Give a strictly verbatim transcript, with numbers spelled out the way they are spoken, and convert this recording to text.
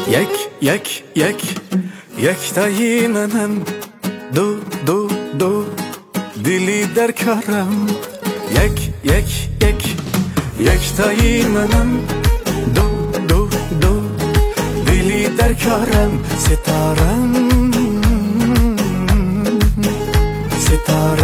یک یک یک یک تایی منم، دو دو دو دلی در کارم. یک یک یک یک تایی منم، دو دو دو دلی در کارم. ستارم ستاره